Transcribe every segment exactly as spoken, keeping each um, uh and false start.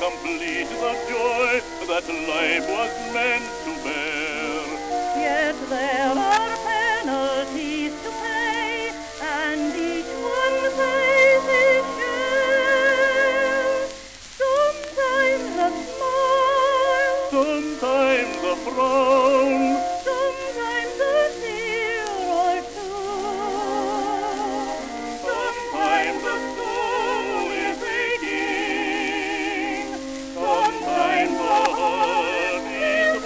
complete the joy that life was meant to bear. Yet there are penalties to pay, and each one pays his share. Sometimes a smile, Sometimes a frown, sometimes a tear or two. sometimes the soul is aching, sometimes the heart is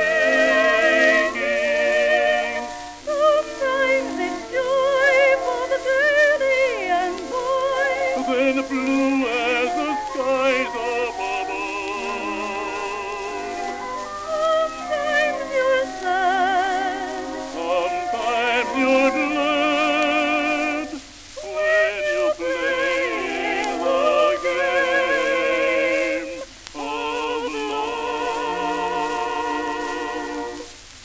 breaking. Sometimes it's joy for the girlie and boy. Then blue as the skies above. Sometimes you're sad, Sometimes you're glad when you play the game of love.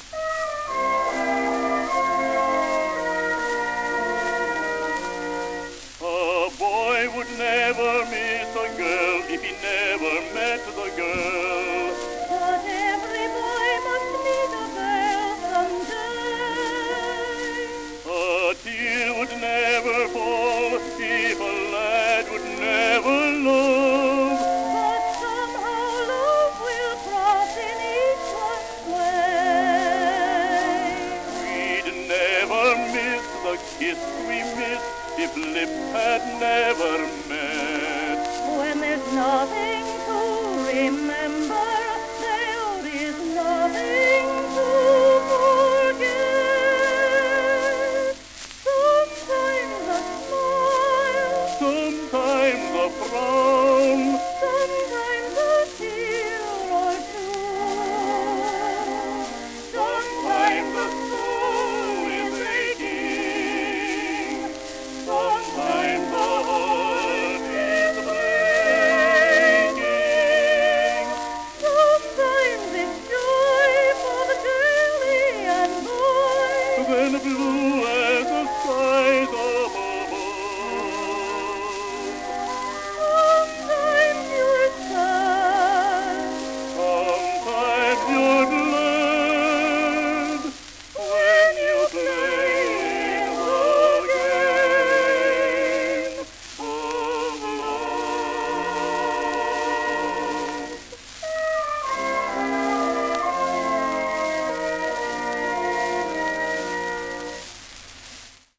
A boy would never miss a girl if he never met the girl. but every boy must meet a girl someday. A tear would never fall if a lad would never love. But somehow love will cross in each one's way. We'd never miss the kiss we missed if lips had never met.